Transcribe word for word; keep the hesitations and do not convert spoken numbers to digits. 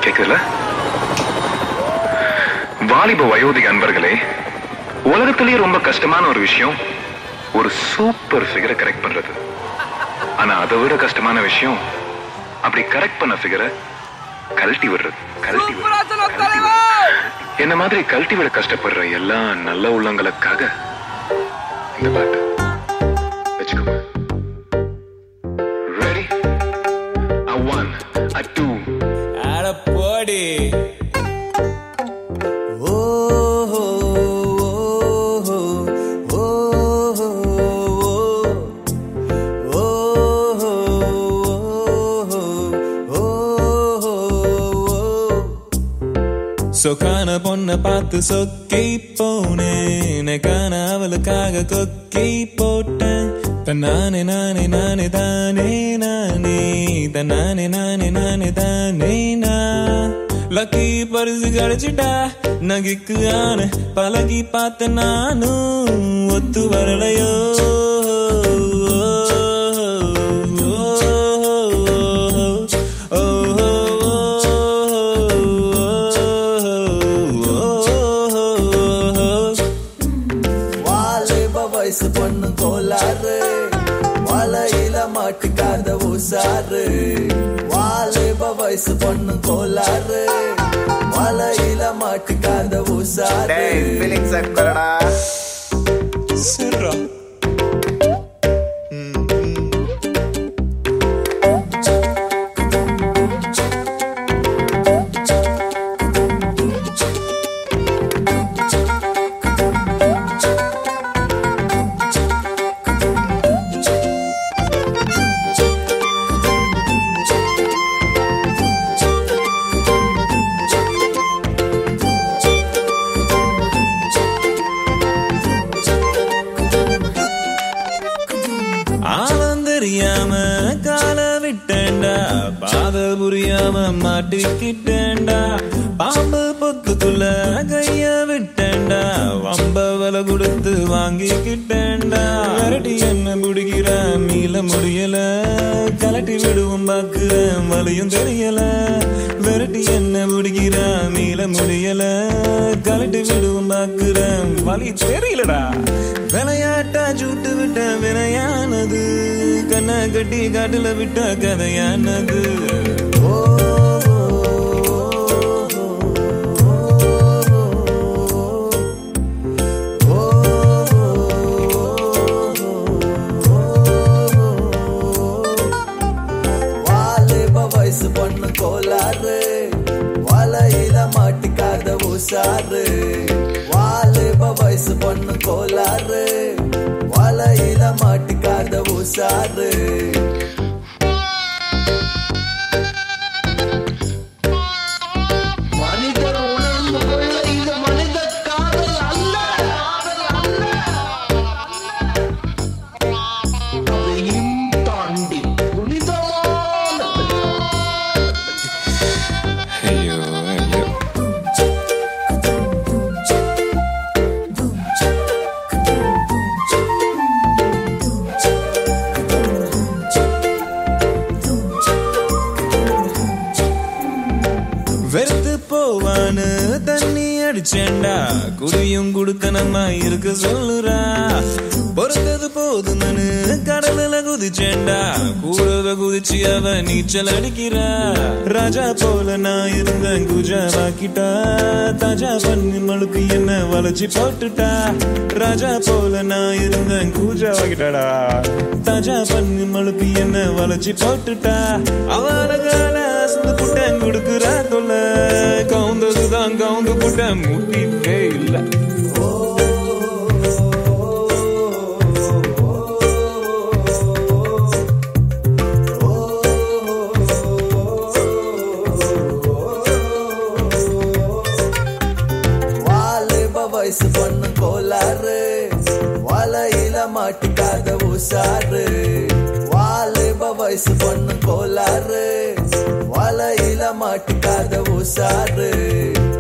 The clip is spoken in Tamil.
கேக்குதுல? வாலிப வயோதிக அன்பர்களே, உலகத்திலேயே ரொம்ப கஷ்டமான ஒரு விஷயம் ஒரு சூப்பர் ஃபிகரை கரெக்ட் பண்றது. ஆனா அதை விட கஷ்டமான விஷயம் அப்படி கரெக்ட் பண்ண ஃபிகரை கழட்டி விடுறது. கழட்டி விடுறது என்ன மாதிரி கழட்டி விட கஷ்டப்படுற எல்லா நல்ல உள்ளங்களுக்காக இந்த பாட்டு வச்சுக்கோங்க. Ready? a one a two அட போடி. சொக்கான பொண்ண பார்த்து சொக்கி போனேன், கான அவளுக்காக கொக்கி போட்டேன். தன்னானே நானே நானே தானே நானே தன்னானே நானே நானே தானே நா. லக்கி பரிசு கிடைச்சிட்டா நகைக்கு ஆன பழகி பார்த்த நானும் ஒத்து வரலையோ. பொண்ணு கோளாறு வலையில மாட்டிக்காத உசாரு. வாலிப வயசு பொண்ணு கோளாறு வலையில மாட்டிக்காத உசாரு. சிறா கால விட்டேண்டா, பாத புரியாம மாட்டிக்கிட்டேண்டா. பாம்பு பொத்துக்குள்ள கைய விட்டேண்டா, வம்ப வலை கொடுத்து வாங்கிக்கிட்டேண்டா. விரட்டி என்ன முடிக்கிற மீள முடியல, கலட்டி விடுவோம் பாக்குறேன் வலியும் தெரியல. விரட்டி என்ன முடிக்கிற மீள முடியல, கலட்டி விடுவோம் பாக்குறேன் வலி தெரியலடா. விளையாட்டா ஜூட்டு விட்ட வினையானது, கண்ணை கட்டி காட்டுல விட்ட கதையானது. வாலிப வயசு பொண்ணு கோளாறு வலையில மாட்டிக்காத உசாரு. வாலிப வயசு பொண்ணு கோளாறு வலையில மாட்டிக்காத உசாரு. மனிதர் உணர்ந்து கொள்ள இது மனித காதல் அல்ல, அதையும் தாண்டி புனிதமானது. ஐயோ ஐயோ. வெறுத்து போவான்னு தண்ணி அடிச்சேண்டா, குடியும் குடுத்தனமா இருக்க சொல்லுறா. பொறுத்தது போதுமனு கடலுல குதிச்சேண்டா, கூடவே குதிச்சு அவ நீச்சல் அடிக்கிறா. ராஜா போல நான் இருந்தேன் குஜா வாக்கிட்டா, தாஜா பண்ணி மழுக்கு என்ன வளைச்சி போட்டுட்டா. ராஜா போல நான் இருந்தேன் கூஜா வாக்கிட்டாடா, தாஜா பண்ணி மழுக்கு என்ன வளைச்சி போட்டுட்டா. அவளகால புட்டன் கொடுக்குறா தொல்ல, கவுந்ததுதான் கவுந்து புட்டன் முட்டிவே இல்லை. வாலிப வயசு பொண்ணு கோளாறு வலையில மாட்டிக்காத உசாரு. வாலிப வயசு பொண்ணு கோளாறு வலையில மாட்டிக்காத உசாரு.